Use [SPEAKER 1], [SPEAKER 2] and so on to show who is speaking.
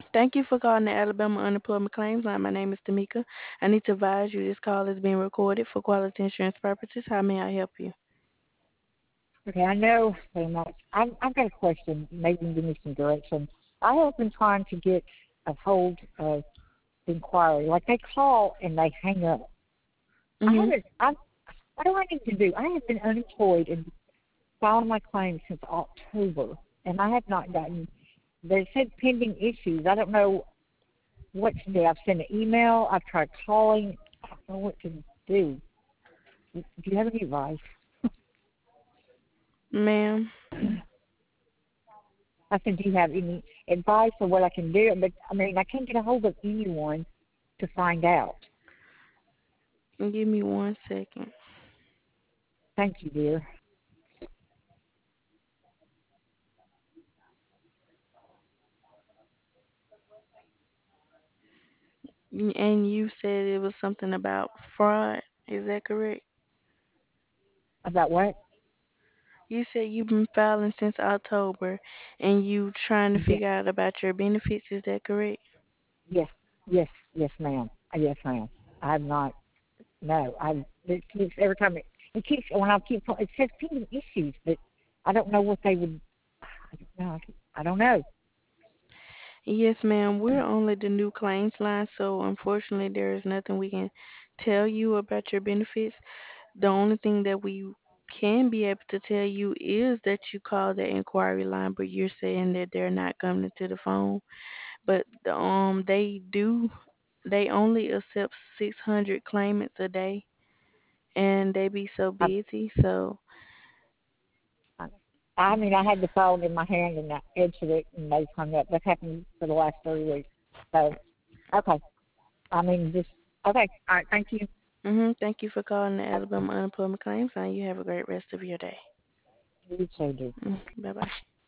[SPEAKER 1] Thank you for calling the Alabama Unemployment Claims Line. My name is Tamika. I need to advise you this call is being recorded for quality insurance purposes. How may I help you?
[SPEAKER 2] Okay, I know so much. I've got a question. Maybe you can give me some direction. I have been trying to get a hold of the inquiry. Like they call and they hang up. I
[SPEAKER 1] Mhm.
[SPEAKER 2] haven't. What do I need to do? I have been unemployed and filing my claim since October, and I have not gotten. They said pending issues. I don't know what to do. I've sent an email. I've tried calling. I don't know what to do. Do you have any advice?
[SPEAKER 1] Ma'am,
[SPEAKER 2] I said, do you have any advice on what I can do? But I mean, I can't get a hold of anyone to find out.
[SPEAKER 1] give me 1 second.
[SPEAKER 2] Thank you, dear.
[SPEAKER 1] And you said it was something about fraud. Is that correct?
[SPEAKER 2] About what?
[SPEAKER 1] You said you've been filing since October and you trying to
[SPEAKER 2] Yes,
[SPEAKER 1] figure out about your benefits. Is that correct?
[SPEAKER 2] yes, yes, ma'am. Yes, ma'am. I have not. No, it keeps every time it keeps when I keep it says pending issues, but I don't know what they would. I don't know. I don't know.
[SPEAKER 1] Yes, ma'am. We're only the new claims line, so unfortunately there is nothing we can tell you about your benefits. The only thing that we can be able to tell you is that you call the inquiry line, but you're saying that they're not coming to the phone. But they only accept 600 claimants a day, and they be so
[SPEAKER 2] I,
[SPEAKER 1] busy. So
[SPEAKER 2] I mean, I had the phone in my hand and I answered it, and they hung up. That's happened for the last 3 weeks. So, okay. I mean, just okay. All right. Thank you.
[SPEAKER 1] thank you for calling the Alabama Unemployment Claims Line. You have a great rest of your day.
[SPEAKER 2] You too, dear.
[SPEAKER 1] Bye bye.